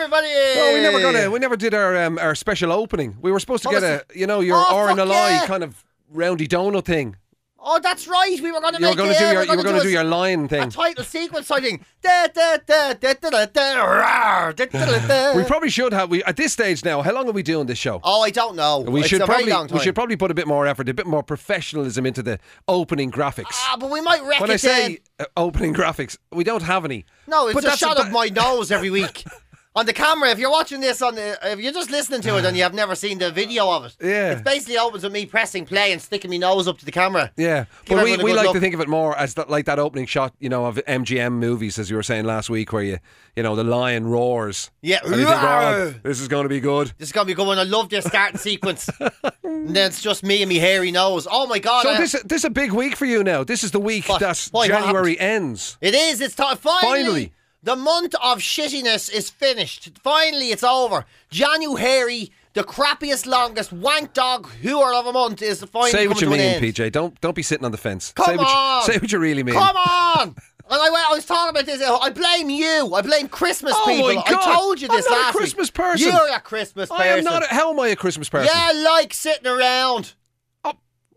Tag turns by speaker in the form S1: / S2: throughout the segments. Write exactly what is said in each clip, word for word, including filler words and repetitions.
S1: everybody.
S2: Oh, we never got a, we never did our um, our special opening. We were supposed to
S1: Oh,
S2: get
S1: was
S2: a, you know, your
S1: Oh,
S2: or in a
S1: fuck
S2: lie
S1: yeah.
S2: kind of roundy donut thing.
S1: Oh, that's right. We were going to
S2: You were
S1: make
S2: going
S1: it.
S2: to do
S1: yeah,
S2: your,
S1: we're
S2: you were
S1: gonna
S2: going to do
S1: a-
S2: your line
S1: A
S2: thing.
S1: title sequence thing. Da, da, da, da, da, da, da, rawr, da, da, da, da.
S2: We probably should have. We at this stage now. How long are we doing this show?
S1: Oh, I don't know.
S2: We
S1: it's
S2: should
S1: a
S2: probably
S1: very long time.
S2: we should probably put a bit more effort, a bit more professionalism into the opening graphics.
S1: Ah, but we might wreck
S2: When
S1: it
S2: I say
S1: then.
S2: uh, opening graphics, we don't have any.
S1: No, it's
S2: But
S1: a
S2: that's
S1: shot
S2: a-
S1: of my nose every week. On the camera, if you're watching this on the, if you're just listening to it and you have never seen the video of it,
S2: Yeah.
S1: it basically opens with me pressing play and sticking my nose up to the camera.
S2: Yeah,
S1: Give
S2: but we,
S1: everyone a
S2: we
S1: good
S2: like
S1: look.
S2: to think of it more as that, like that opening shot, you know, of M G M movies, as you were saying last week, where you, you know, the lion roars.
S1: Yeah.
S2: And you think,
S1: Rawr.
S2: oh, this is going to be good.
S1: This is gonna be good one. I love this starting sequence. And then it's just me and me hairy nose. Oh my god!
S2: So
S1: I-
S2: this this is a big week for you now. This is the week
S1: What?
S2: that
S1: Why, what
S2: January ends.
S1: It is. It's time. Finally,
S2: Finally.
S1: the month of shittiness is finished. Finally, it's over. January, the crappiest, longest wank dog hooer of a month, is finally
S2: Say what you
S1: coming to an
S2: mean,
S1: end.
S2: P J. Don't don't be sitting on the fence.
S1: Come
S2: say what
S1: on.
S2: You, say what you really mean.
S1: Come on! And I, went, I was talking about this. I blame you. I blame Christmas
S2: Oh
S1: people.
S2: my God.
S1: I told you this
S2: I'm not a
S1: last
S2: Christmas
S1: week.
S2: person.
S1: You're a Christmas person.
S2: I am not. A, how am I a Christmas person?
S1: Yeah, like sitting around.
S2: Oh.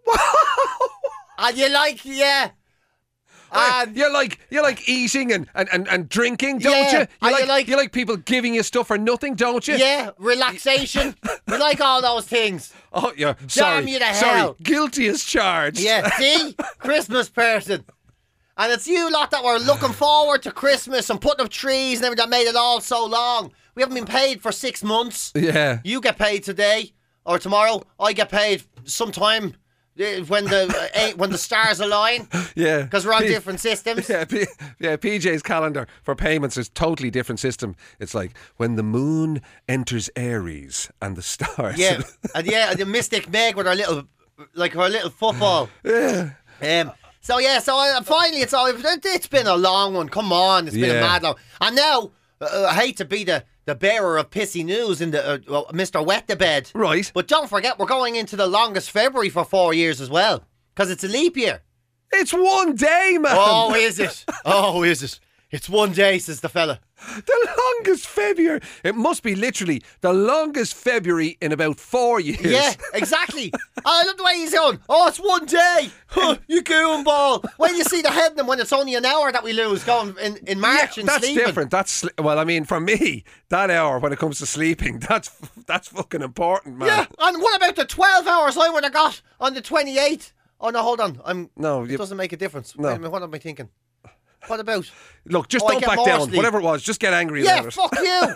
S1: And you like, yeah. And
S2: you like you like eating and, and, and, and drinking, don't
S1: Yeah,
S2: you? You
S1: and you
S2: like,
S1: like-
S2: you like people giving you stuff for nothing, don't you?
S1: yeah, relaxation. We like all those things.
S2: Oh yeah. Sorry.
S1: you to
S2: Sorry.
S1: hell.
S2: Guilty as charged.
S1: Yeah, see? Christmas person. And it's you lot that were looking forward to Christmas and putting up trees and everything that made it all so long. We haven't been paid for six months.
S2: Yeah.
S1: You get paid today or tomorrow. I get paid sometime uh, when the uh, eight, when the stars align,
S2: Yeah.
S1: because we're on
S2: P-
S1: different systems.
S2: Yeah, P- yeah, P J's calendar for payments is totally different system. It's like when the moon enters Aries and the stars.
S1: Yeah, and yeah, and the Mystic Meg with her little, like her little football.
S2: yeah.
S1: Um, so yeah, so uh, finally it's all. It's been a long one. Come on, it's been
S2: Yeah.
S1: a mad long. And now uh, I hate to be the, the bearer of pissy news in the uh, well, Mister Wet the Bed,
S2: Right.
S1: but don't forget we're going into the longest February for four years as well, because it's a leap year.
S2: It's one day, man.
S1: Oh, is it? Oh, is it? It's one day, says the fella.
S2: The longest February. It must be literally the longest February in about four years.
S1: Yeah, exactly. I love the way he's going. Oh, it's one day. Huh, you goonball. When you see the head when it's only an hour that we lose going in, in March
S2: Yeah,
S1: and
S2: that's
S1: sleeping.
S2: different. That's sli- well, I mean, for me, that hour when it comes to sleeping, that's that's fucking important, man.
S1: Yeah, and what about the twelve hours I would have got on the twenty-eighth? Oh, no, hold on. I'm.
S2: No,
S1: It
S2: you-
S1: doesn't make a difference.
S2: No.
S1: Wait a minute, what am I thinking? What about?
S2: Look, just
S1: Oh, I
S2: don't
S1: get
S2: back
S1: more
S2: down.
S1: sleep.
S2: Whatever it was, just get angry
S1: Yeah,
S2: about it.
S1: fuck you.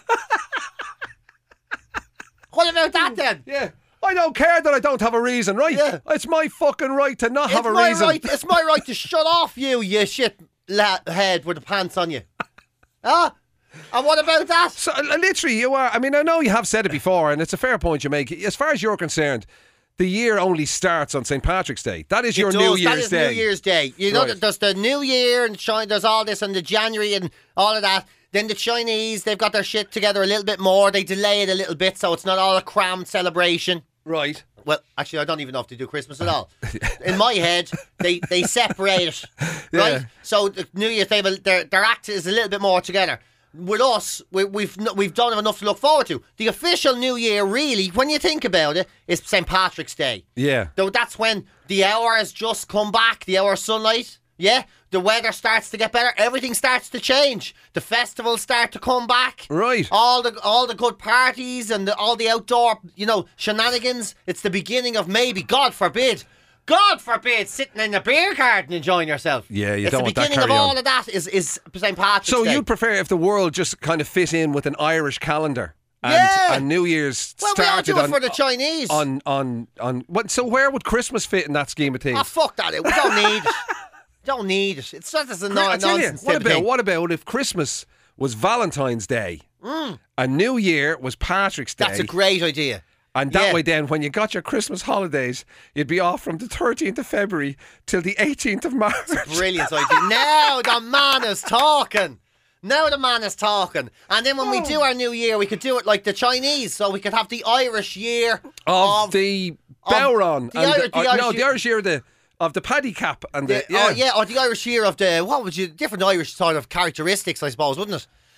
S1: What about that then?
S2: Yeah. I don't care that I don't have a reason, right?
S1: Yeah.
S2: It's my fucking right to not
S1: It's
S2: have a
S1: my
S2: reason.
S1: right. It's my right to shut off you, you shit la- head with the pants on you. Ah, and what about that?
S2: So uh, literally, you are. I mean, I know you have said it before, and it's a fair point you make. As far as you're concerned, the year only starts on Saint Patrick's Day. That is your
S1: It
S2: New
S1: does.
S2: Year's
S1: That is
S2: Day.
S1: New Year's Day. You know,
S2: Right.
S1: that there's the New Year and China, there's all this and the January and all of that. Then the Chinese, they've got their shit together a little bit more. They delay it a little bit, so it's not all a crammed celebration.
S2: Right.
S1: Well, actually, I don't even know if they do Christmas at all. In my head, they, they separate it, right?
S2: Yeah.
S1: So the New Year's, they have a, their their act is a little bit more together. With us, we, we've n- we've done enough to look forward to. The official New Year, really, when you think about it, is Saint Patrick's Day.
S2: Yeah.
S1: Though that's when the hour has just come back, the hour of sunlight. Yeah, the weather starts to get better. Everything starts to change. The festivals start to come back.
S2: Right.
S1: All the all the good parties and the, all the outdoor, you know, shenanigans. It's the beginning of maybe, God forbid, God forbid, sitting in a beer garden enjoying yourself.
S2: Yeah, you
S1: it's
S2: don't
S1: the
S2: want that
S1: beginning of
S2: carry
S1: all
S2: on.
S1: of that is is Saint Patrick's
S2: So
S1: Day.
S2: you'd prefer if the world just kind of fit in with an Irish calendar, and,
S1: Yeah.
S2: and New Year's
S1: well, we all
S2: started
S1: do it
S2: on
S1: for the Chinese.
S2: on on on. What? So where would Christmas fit in that scheme of things?
S1: Ah, fuck that! We don't need it. Don't need it. It's just a
S2: Cri-
S1: non-
S2: I tell you,
S1: nonsense
S2: what
S1: type of
S2: about
S1: thing.
S2: what about if Christmas was Valentine's Day,
S1: Mm.
S2: and New Year was Patrick's Day?
S1: That's a great idea.
S2: And that
S1: Yeah.
S2: way then, when you got your Christmas holidays, you'd be off from the thirteenth of February till the eighteenth of March.
S1: Brilliant idea. Now the man is talking. Now the man is talking. And then when we do our new year, we could do it like the Chinese. So we could have the Irish year
S2: Of,
S1: of,
S2: the Bowron.
S1: the
S2: and
S1: Irish- the
S2: uh,
S1: Irish
S2: no,
S1: year-
S2: the Irish year of the, of the paddy cap. and the,
S1: the, oh, yeah, or the Irish year of the, what would you, different Irish sort of characteristics, I suppose, wouldn't it?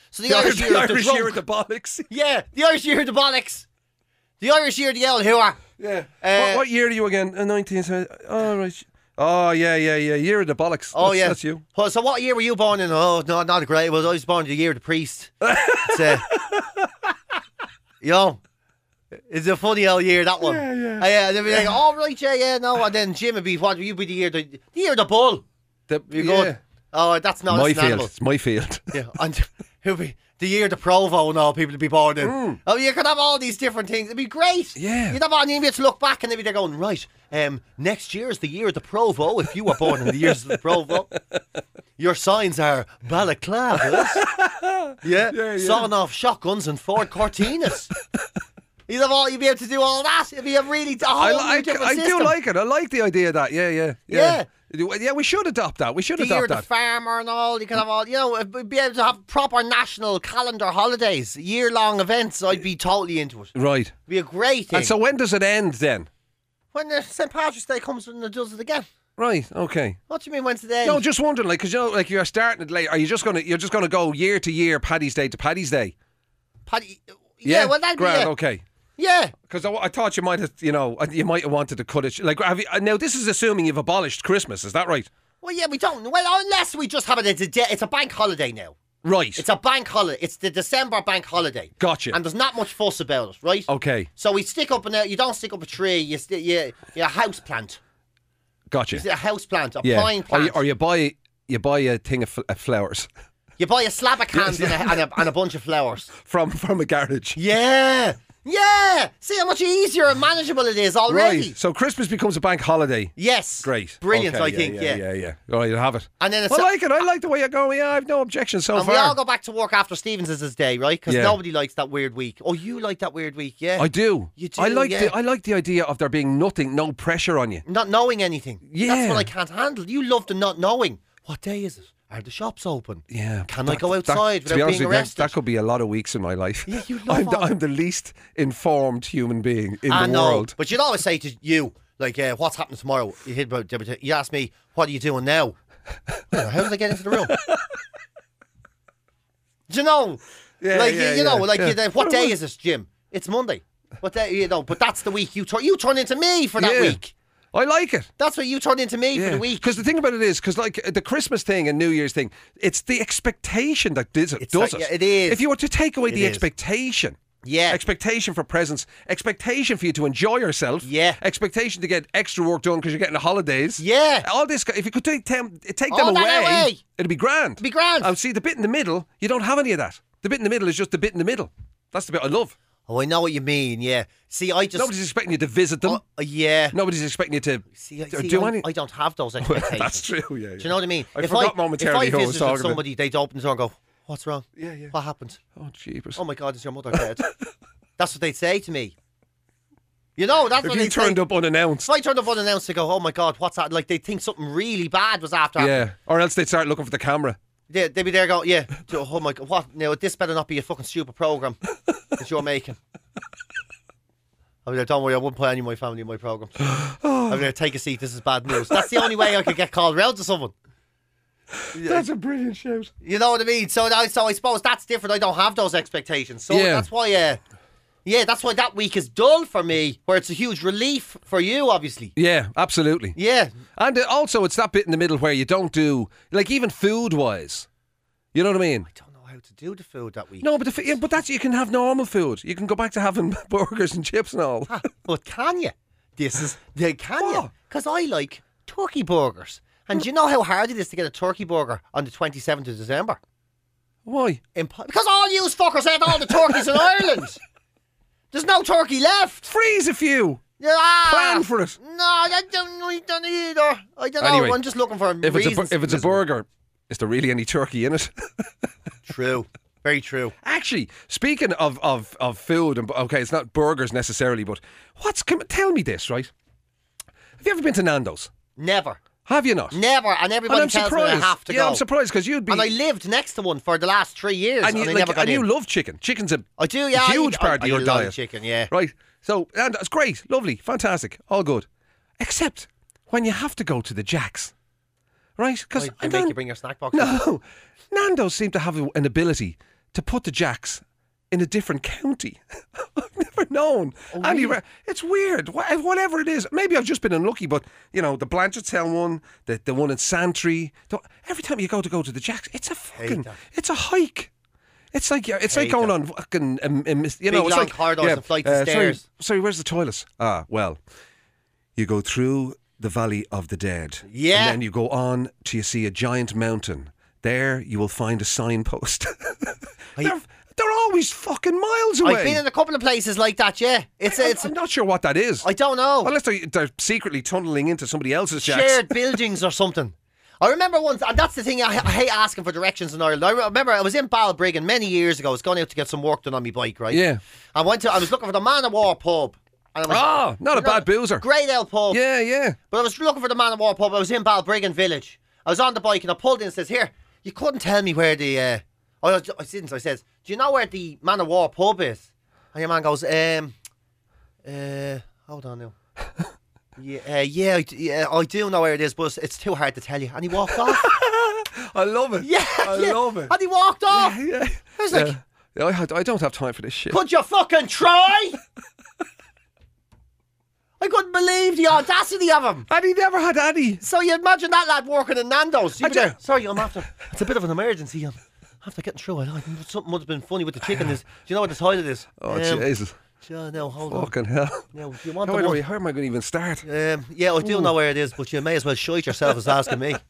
S1: So the,
S2: The
S1: Irish,
S2: Irish,
S1: year
S2: the
S1: of the
S2: Irish
S1: drunk.
S2: year of the bollocks.
S1: Yeah, the Irish year of the bollocks. The Irish year of the old hooer.
S2: Yeah.
S1: Uh,
S2: what, what year are you again? Uh, nineteen seventy. Oh, right. Oh, yeah, yeah, yeah. Year of the bollocks.
S1: Oh,
S2: that's,
S1: yeah.
S2: That's you.
S1: Well, so what year were you born in? Oh, no, not a great. Well, I was born in the year of the priest. It's, uh, you know, it's a funny old year, that one.
S2: Yeah, yeah.
S1: Uh, yeah, they'd be like, oh, right, yeah, yeah, no. And then Jim would be, what would you be the year? The, the year of the bull.
S2: The,
S1: You
S2: yeah.
S1: good? Oh, that's not
S2: My
S1: that's an
S2: field.
S1: animal.
S2: It's my field.
S1: Yeah, and who'll be the year of the Provo and all people to be born in.
S2: Mm.
S1: Oh, you could have all these different things. It'd be great.
S2: Yeah.
S1: You'd have all, and you'd be able to look back and they'd be there going, right, um, next year is the year of the Provo. If you were born in the years of the Provo, your signs are balaclavas. Yeah,
S2: Yeah, yeah.
S1: sawing off shotguns and Ford Cortinas. You'd have all, you'd be able to do all that. It'd be a really a whole
S2: I,
S1: new
S2: like.
S1: different
S2: I do
S1: system.
S2: like it. I like the idea of that. Yeah, yeah, yeah. Yeah, we should adopt that. We should
S1: The year
S2: adopt
S1: of the
S2: that.
S1: farmer and all, you can have all, you know, be able to have proper national calendar holidays, year-long events. I'd be totally into it.
S2: Right.
S1: Be a great thing.
S2: And so when does it end then?
S1: when the Saint Patrick's Day comes and it does it again.
S2: Right. Okay.
S1: What do you mean when's the day?
S2: No, just wondering, like, because you know, like you're starting it late. Are you just gonna you're just gonna go year to year, Paddy's Day to Paddy's Day?
S1: Paddy, yeah, well that'd be
S2: Grand,
S1: yeah.
S2: okay.
S1: Yeah.
S2: Because I, I thought you might have, you know, you might have wanted to cut it. sh- Like, have you, uh, now this is assuming you've abolished Christmas. Is that right?
S1: Well, yeah, we don't. Well, unless we just have it. It's a day, it's a bank holiday now.
S2: Right.
S1: It's a bank holiday. It's the December bank holiday.
S2: Gotcha.
S1: And there's not much fuss about it, right?
S2: Okay.
S1: So we stick up an. You don't stick up a tree. You st- you you a house plant.
S2: Gotcha.
S1: It's a house plant, a
S2: Yeah.
S1: pine
S2: Or
S1: plant.
S2: you, or you buy you buy a thing of, fl- of flowers
S1: You buy a slab of cans
S2: Yes,
S1: and, a, and, a, and a bunch of flowers.
S2: from from a garage.
S1: Yeah. Yeah. See how much easier and manageable it is already.
S2: Right. So Christmas becomes a bank holiday.
S1: Yes.
S2: Great.
S1: Brilliant,
S2: Okay,
S1: I think,
S2: Yeah.
S1: yeah.
S2: Yeah. Yeah. yeah. All right, you'll have it.
S1: And then it's
S2: I like it. I like the way you're going. Yeah, I've no objection so
S1: and
S2: far.
S1: we all go back to work after Stevens' day, right? Because
S2: Yeah.
S1: nobody likes that weird week. Oh, you like that weird week, yeah?
S2: I do.
S1: You do,
S2: I like
S1: yeah.
S2: the I like the idea of there being nothing, no pressure on you.
S1: Not knowing anything.
S2: Yeah.
S1: That's what I can't handle. You love the not knowing. What day is it? Are the shops open?
S2: Yeah.
S1: Can I
S2: that-
S1: go
S2: that-
S1: outside
S2: to be
S1: without
S2: honest
S1: being
S2: with you,
S1: arrested?
S2: That, that could be a lot of weeks in my life.
S1: Yeah, you love
S2: I'm, the,
S1: all-
S2: I'm the least informed human being in
S1: I
S2: the
S1: know,
S2: world.
S1: but you'd always say to you, like, uh, what's happening tomorrow? You hit about, you ask me, what are you doing now? Well, how did I get into the room? Do you know?
S2: Yeah,
S1: like,
S2: yeah,
S1: you, you know,
S2: yeah,
S1: like,
S2: yeah.
S1: you, what
S2: What
S1: day
S2: about-
S1: is this, Jim? It's Monday. What day, you know, but that's the week you turn, you turn into me for that
S2: Yeah.
S1: week.
S2: I like it.
S1: That's what you turn into me for the week.
S2: Because the thing about it is, because like the Christmas thing and New Year's thing, it's the expectation that does it.
S1: It's
S2: does
S1: like-
S2: it.
S1: yeah, it is.
S2: If you were to take away
S1: It
S2: the
S1: is.
S2: expectation,
S1: Yeah.
S2: expectation for presents, expectation for you to enjoy yourself,
S1: Yeah.
S2: expectation to get extra work done because you're getting the holidays,
S1: Yeah.
S2: all this. If you could take them, take
S1: All
S2: them
S1: that
S2: away,
S1: away.
S2: it'd be grand.
S1: It'd be grand.
S2: And see, the bit in the middle, you don't have any of that. The bit in the middle is just the bit in the middle. That's the bit I love.
S1: Oh, I know what you mean, yeah. See, I just...
S2: Nobody's expecting you to visit them.
S1: Oh, yeah.
S2: Nobody's expecting you to
S1: See, I,
S2: to
S1: see,
S2: do
S1: I,
S2: any.
S1: I don't have those expectations.
S2: That's true. Yeah, yeah.
S1: Do you know what I mean?
S2: I
S1: if
S2: forgot
S1: I,
S2: momentarily
S1: if
S2: who
S1: I
S2: I was
S1: visited
S2: talking about.
S1: somebody, they'd open the door and go, what's wrong?
S2: Yeah, yeah.
S1: What happened?
S2: Oh, jeepers.
S1: Oh my God, is your mother dead? That's what they'd say to me. You know, that's
S2: If
S1: what
S2: you
S1: they'd
S2: turned
S1: say.
S2: up unannounced.
S1: If I turned up unannounced, they go, oh my God, what's that? Like, they'd think something really bad was after happening.
S2: Yeah. Or else they'd start looking for the camera.
S1: They, they'd be there going, yeah, oh my God, what? Now, this better not be a fucking stupid programme that you're making. I mean, don't worry, I wouldn't put any of my family in my programme. I'm going to take a seat, this is bad news. That's the only way I could get called round to someone.
S2: That's a brilliant shout.
S1: You know what I mean? So, I- so I suppose that's different. I don't have those expectations. So
S2: Yeah.
S1: that's why, uh, yeah, that's why that week is dull for me, where it's a huge relief for you, obviously.
S2: Yeah, absolutely.
S1: Yeah.
S2: And uh, also, it's that bit in the middle where you don't do, like, even food wise. You know what I mean?
S1: I don't know how to do the food that week.
S2: No, but the, f- yeah, but that's you can have normal food. You can go back to having burgers and chips and all.
S1: Ah, but can you? This is, yeah, can you?
S2: Oh.
S1: Because I like turkey burgers. And do you know how hard it is to get a turkey burger on the twenty-seventh of December?
S2: Why?
S1: Impo- because all you fuckers ate all the turkeys in Ireland. There's no turkey left.
S2: Freeze a few.
S1: Ah,
S2: Plan for it.
S1: No, I don't like that either. I don't
S2: Anyway,
S1: know. I'm just looking for
S2: If it's a
S1: reasons
S2: bur- if it's a
S1: to-
S2: burger, is there really any turkey in it?
S1: True. Very true.
S2: Actually, speaking of, of, of food, and okay, it's not burgers necessarily, but what's come, tell me this, right? Have you ever been to Nando's?
S1: Never.
S2: Have you not?
S1: Never. And
S2: And
S1: everybody
S2: I'm
S1: tells
S2: surprised.
S1: me I have to
S2: yeah,
S1: go.
S2: I'm surprised because you'd be.
S1: And I lived next to one for the last three years.
S2: and you,
S1: and I
S2: like,
S1: never got
S2: and you
S1: in.
S2: love chicken. Chicken's a
S1: I do, yeah. I
S2: huge
S1: eat-
S2: part
S1: I,
S2: of your
S1: I love
S2: diet.
S1: chicken, yeah.
S2: Right. So, and it's great, lovely, fantastic, all good. Except when you have to go to the Jacks. Right? Because
S1: Why, they make you bring your snack box.
S2: No, Nando's seem to have an ability to put the Jacks in a different county. I've never known.
S1: Oh,
S2: Any
S1: really?
S2: ra- it's weird. Wha- Whatever it is. Maybe I've just been unlucky, but, you know, the Blanchardstown one, the, the one in Santry. The, every time you go to go to the Jacks, it's a fucking,
S1: that.
S2: it's a hike. It's like, yeah, it's like
S1: Hate
S2: going
S1: that.
S2: on fucking, um, um, you know,
S1: Big
S2: it's
S1: long
S2: like
S1: corridors and flights of
S2: sorry,
S1: stairs.
S2: sorry, where's the toilets? Ah, well, you go through the Valley of the Dead.
S1: Yeah.
S2: And then you go on till you see a giant mountain. There you will find a signpost. they're, they're always fucking miles away.
S1: I've been in a couple of places like that, yeah. It's a, it's
S2: I'm not sure what that is.
S1: I don't know.
S2: Unless they're, they're secretly tunneling into somebody else's Jacks.
S1: Shared buildings or something. I remember once, and that's the thing, I, I hate asking for directions in Ireland. I remember I was in Balbriggan many years ago. I was going out to get some work done on my bike, right?
S2: Yeah.
S1: I went to, I was looking for the Man of War pub. And I was,
S2: Ah, not a
S1: you know,
S2: bad boozer.
S1: Great old pub.
S2: Yeah, yeah.
S1: But I was looking for the Man of War pub. I was in Balbriggan village. I was on the bike and I pulled in and says, here, you couldn't tell me where the, uh, I, was, I didn't, so I says, do you know where the Man of War pub is? And your man goes, um, uh, hold on now. Yeah, uh, yeah, I, yeah, I do know where it is, but it's, it's too hard to tell you. And he walked off.
S2: I love it.
S1: Yeah,
S2: I
S1: yeah.
S2: love it.
S1: And he walked off.
S2: Yeah.
S1: I was like,
S2: Yeah. Yeah, I, had- I don't have time for this shit.
S1: could you fucking try? I couldn't believe the audacity of him.
S2: And he never had any.
S1: So you imagine that lad working in Nando's. You'd
S2: I
S1: be there,
S2: ju-
S1: sorry, I'm after. It's a bit of an emergency. I'm after getting through. I know something must have been funny with the chicken. Is do you know what the toilet is?
S2: Oh,
S1: um,
S2: Jesus.
S1: yeah, no, hold
S2: Fucking hell.
S1: on. Now, do you want
S2: How,
S1: the
S2: do
S1: one?
S2: I- how am I going to even start?
S1: Um, yeah, I do know where it is, but you may as well shite yourself as asking me.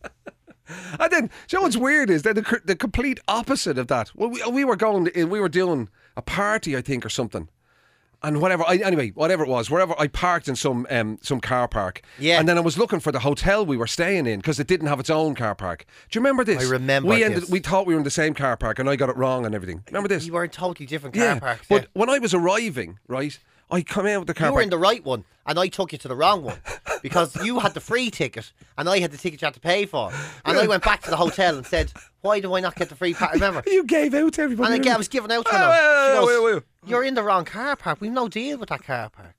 S2: And then, do you know what's weird is that the, c- the complete opposite of that. Well, we, we were going, we were doing a party, I think, or something. And whatever, I, anyway, whatever it was, wherever I parked in some um, some car park.
S1: Yeah.
S2: And then I was looking for the hotel we were staying in because it didn't have its own car park. Do you remember this?
S1: I remember
S2: we ended,
S1: this.
S2: We thought we were in the same car park and I got it wrong and everything. Remember this?
S1: You were in totally different car
S2: yeah.
S1: parks.
S2: But
S1: yeah.
S2: when I was arriving, right, I come out of the car
S1: You were
S2: park.
S1: in the right one, and I took you to the wrong one because you had the free ticket, and I had the ticket you had to pay for. And I went back to the hotel and said, "Why do I not get the free pass?" Remember?
S2: You gave out to everybody.
S1: And again, I was giving out to
S2: Wait,
S1: them.
S2: wait,
S1: She
S2: wait,
S1: goes,
S2: wait, wait.
S1: "You're in the wrong car park. We've no deal with that car park."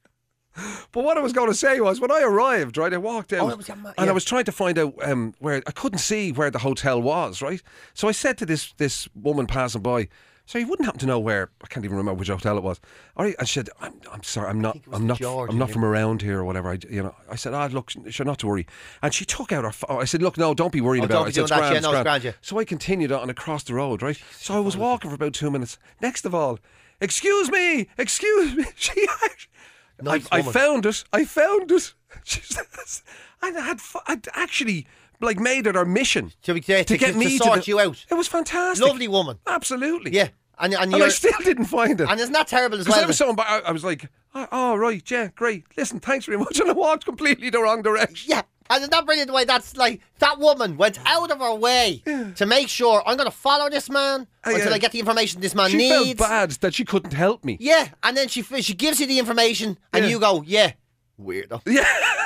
S2: But what I was going to say was, when I arrived, right, I walked out
S1: Oh, it was your ma-
S2: and
S1: yeah.
S2: I was trying to find out um, where I couldn't see where the hotel was, right? So I said to this this woman passing by, "So you wouldn't happen to know where?" I can't even remember which hotel it was. All right, and she said, "I'm, I'm sorry, I'm not,
S1: think it was
S2: I'm
S1: the
S2: not,
S1: George,
S2: I'm not
S1: didn't
S2: from around here or whatever." I, you know, I said, "Ah, look, sure, not to worry." And she took out her phone. I said, "Look, no, don't be worried
S1: Oh,
S2: about
S1: don't
S2: it."
S1: be
S2: I said,
S1: doing that,
S2: grand,
S1: yeah, no, it's grand, yeah.
S2: So I continued on across the road, right? So I was walking for about two minutes. Next of all, excuse me, excuse me. She actually.
S1: Nice
S2: I, I
S1: woman.
S2: found it. I found it. She says, and I had, fu- I'd actually like made it our mission
S1: To, be- to,
S2: to get
S1: to
S2: me
S1: sort
S2: the-
S1: you out.
S2: It was fantastic.
S1: Lovely woman.
S2: Absolutely.
S1: Yeah, and and
S2: And
S1: you're
S2: I still didn't find it.
S1: and isn't that terrible as
S2: Because
S1: well?
S2: I was so embar- I I was like, oh, oh, right, yeah, great. Listen, thanks very much. And I walked completely the wrong direction.
S1: Yeah, and isn't that brilliant the way that's like that woman went out of her way to make sure I'm going to follow this man
S2: Uh,
S1: until
S2: yeah.
S1: I get the information this man
S2: She
S1: needs.
S2: felt bad that she couldn't help me.
S1: Yeah, and then she she gives you the information, and
S2: Yeah.
S1: you go, yeah, weirdo.
S2: Yeah.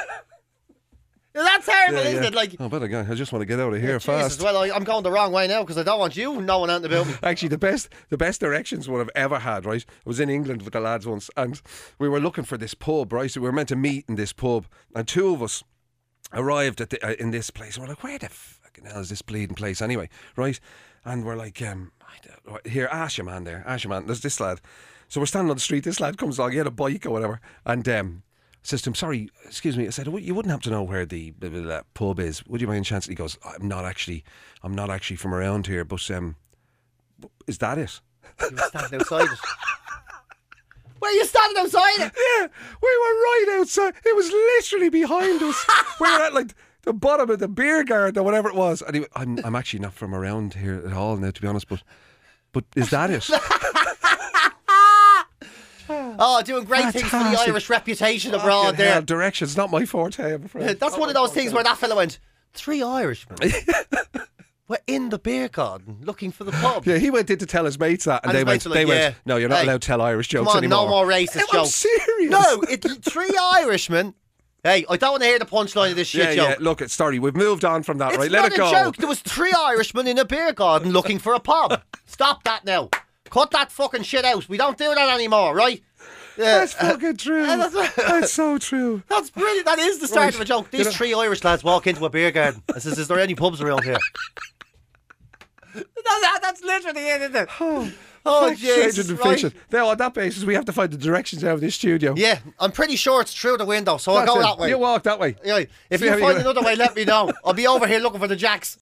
S1: That's terrible,
S2: Yeah,
S1: isn't
S2: yeah.
S1: it? Like,
S2: Oh, but again, I just want to get out of here
S1: Jesus,
S2: fast.
S1: well, I, I'm going the wrong way now because I don't want you knowing anything about me.
S2: Actually, the best the best directions one I've ever had, right? I was in England with the lads once, and we were looking for this pub, right? So we were meant to meet in this pub, and two of us arrived at the, uh, in this place. And we're like, where the fucking hell is this bleeding place anyway, right? And we're like, um, I don't- here, ask your man there, ask your man. There's this lad. So we're standing on the street. This lad comes along. He had a bike or whatever, and um, says to him, "Sorry, excuse me." I said, "You wouldn't have to know where the blah, blah, blah, pub is, would you, by any chance?" And he goes, "I'm not actually, I'm not actually from around here, but um, is that it?"
S1: You were standing outside it. Where are you standing outside it?
S2: Yeah, we were right outside. It was literally behind us. We were at like the bottom of the beer garden or whatever it was. And he, went, I'm, I'm actually not from around here at all now, to be honest. But, but is that it?
S1: Oh, doing great things for the
S2: Fantastic.
S1: Irish reputation abroad
S2: Fucking
S1: there.
S2: hell, directions not my forte, I'm afraid.
S1: That's one of those things where that fella went, three Irishmen were in the beer garden looking for the pub.
S2: Yeah, he went in to tell his mates that, and,
S1: And
S2: they
S1: his
S2: went.
S1: mates were
S2: They
S1: like,
S2: went.
S1: yeah.
S2: No, you're not
S1: Hey,
S2: allowed to tell Irish jokes
S1: Come on,
S2: anymore.
S1: no more racist
S2: I'm
S1: jokes.
S2: serious.
S1: No, it's three Irishmen. Hey, I don't want to hear the punchline of this shit
S2: Yeah,
S1: joke.
S2: yeah. Look, it's sorry. We've moved on from that,
S1: It's
S2: right?
S1: not
S2: Let it
S1: a
S2: go.
S1: joke. There was three Irishmen in a beer garden looking for a pub. Stop that now. Cut that fucking shit out. We don't do that anymore, right? Yeah.
S2: That's fucking true.
S1: Yeah, that's-
S2: That's so true.
S1: That's brilliant. That is the start
S2: Right.
S1: of a joke. These
S2: You know-
S1: three Irish lads walk into a beer garden and says, "Is there any pubs around here?" that, that's literally it, isn't it?
S2: Oh,
S1: Oh,
S2: fact, stranger
S1: Jesus,
S2: than
S1: right.
S2: fiction. Now, on that basis, we have to find the directions out of this studio.
S1: Yeah, I'm pretty sure it's through the window, so I'll
S2: That's
S1: go
S2: it.
S1: that way.
S2: You walk that way.
S1: Yeah, if
S2: See
S1: you
S2: how you
S1: find
S2: go.
S1: another way, let me know. I'll be over here looking for the jacks.